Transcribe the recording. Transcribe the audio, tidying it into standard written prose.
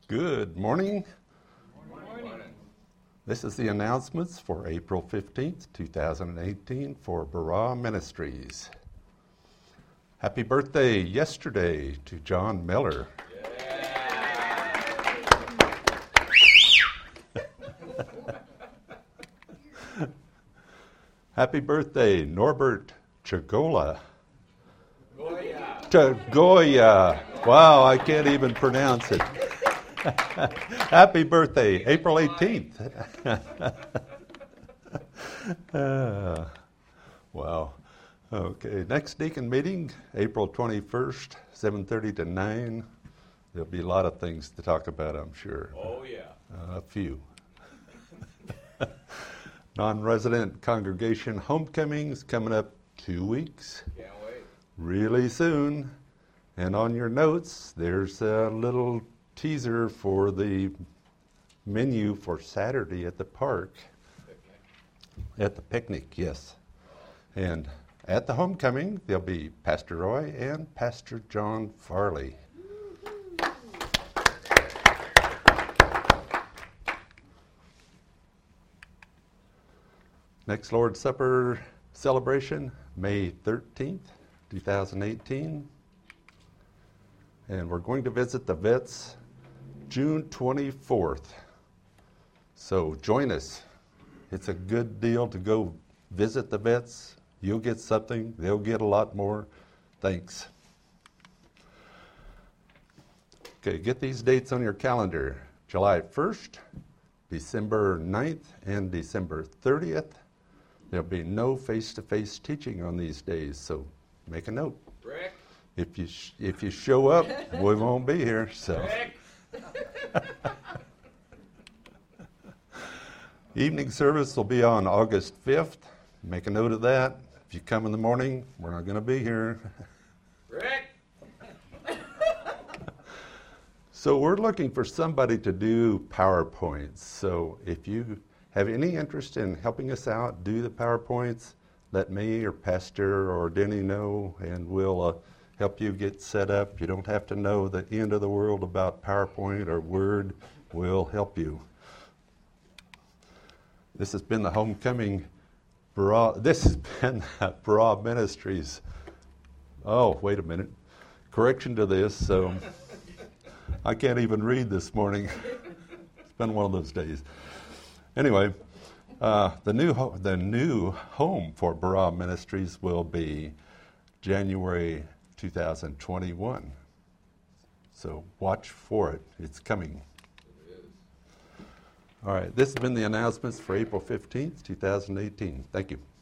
Good morning. Good morning. This is the announcements for April 15th, 2018 for Barah Ministries. Happy birthday yesterday to John Miller. Happy birthday, Norbert Chagola. Chagoya. Wow, I can't even pronounce it. Happy birthday, April 18th. Wow. Okay, next deacon meeting, April 21st, 7:30 to 9. There'll be a lot of things to talk about, I'm sure. Oh, yeah. A few. Non-resident congregation homecomings coming up 2 weeks. Can't wait. Really soon. And on your notes, there's a little teaser for the menu for Saturday at the park. At the picnic, yes. And at the homecoming, there'll be Pastor Roy and Pastor John Farley. Next Lord's Supper celebration, May 13th, 2018. And we're going to visit the vets June 24th. So join us. It's a good deal to go visit the vets. You'll get something. They'll get a lot more. Thanks. Okay, get these dates on your calendar. July 1st, December 9th, and December 30th. There'll be no face-to-face teaching on these days, so make a note. Rick? If you show up, we won't be here. So. Rick? Evening service will be on August 5th. Make a note of that. If you come in the morning, we're not going to be here. Rick? So we're looking for somebody to do PowerPoints. So if you have any interest in helping us out, do the PowerPoints, let me or Pastor or Denny know, and we'll help you get set up. You don't have to know the end of the world about PowerPoint or Word. We'll help you. This has been the Homecoming Barah. This has been Barah Ministries. Oh, wait a minute. Correction to this. So I can't even read this morning. It's been one of those days. Anyway, the new home for Barah Ministries will be January 2021. So watch for it. It's coming. All right, this has been the announcements for April 15th, 2018. Thank you.